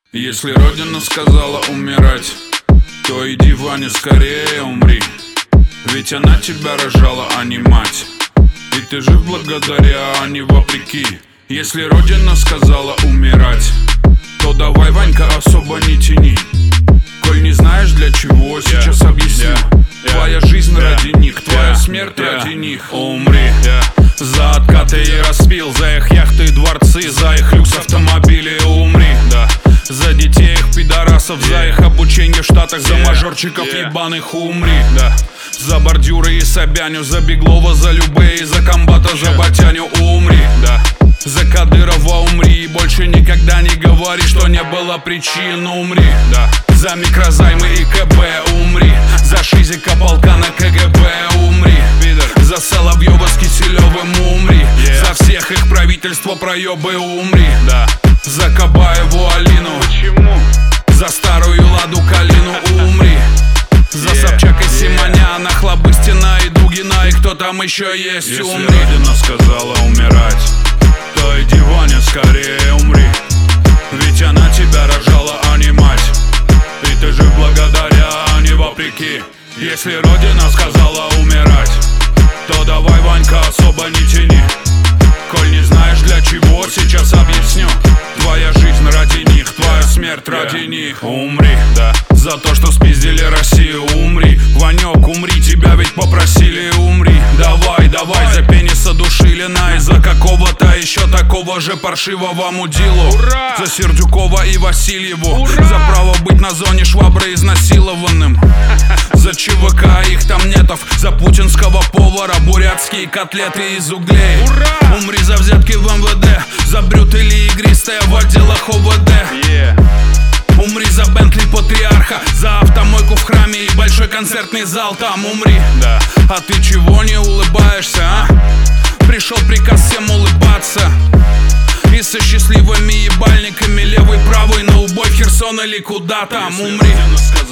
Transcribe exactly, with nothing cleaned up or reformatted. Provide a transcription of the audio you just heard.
Если Родина сказала умирать, то иди, Ваня, скорее умри. Ведь она тебя рожала, а не мать. И ты жив благодаря, а не вопреки. Если Родина сказала умирать, то давай, Ванька, особо не тяни. Коль не знаешь для чего, сейчас объясню. yeah, yeah, Твоя жизнь yeah, ради них, твоя yeah, смерть yeah, ради них. Умри yeah. За откаты и распил, за их яхты и дворцы, за их люкс автомобили. Умри да. За детей их пидорасов, yeah. За их обучение в Штатах, yeah. За мажорчиков yeah. ебаных умри да. За бордюры и Собяню, за Беглова, за Любэ, за комбата, yeah. За Батяню умри да. За Кадырова умри и больше никогда не говори, что не было причин. Умри да. За микрозаймы и КБ умри. За Шизика, полка на КГБ умри. Пидор. За Соловьева с Киселевым умри yeah. За всех их правительство проебы умри да. За Кабаеву Алину. Почему? За старую Ладу Калину умри. За yeah. Собчак и yeah. Симоняна, Хлобыстина и Дугина, и кто там еще есть. Если умри. Родина сказала умирать, то иди, Ваня, скорее умри. Ведь она тебя рожала, а не мать. И ты жив благодаря, а не вопреки. Если Родина сказала умирать, то давай, Ванька, особо не тяни. Коль не знаешь для чего, сейчас объясню. Твоя жизнь ради них, твоя смерть yeah. ради них. Умри да. За то, что спиздили Россию, умри. Ванек, умри, тебя ведь попросили, умри. Давай, давай, за пениса Душилина и за какого-то еще такого же паршивого мудилу. Ура! За Сердюкова и Васильеву. Ура! За право быть на зоне Швабры изнасилованным. За ЧВК их там нетов. За путинского повара бурятские котлеты из углей. Ура! Умри за взятки в МВД. За брютели игристые в отделах ОВД. yeah. Умри за Бентли Патриарха. За автомойку в храме и большой концертный зал там умри да. А ты чего не улыбаешься, а? Пришел приказ всем улыбаться. И со счастливыми ебальниками левый, правый на убой в Херсон или куда там. Умри.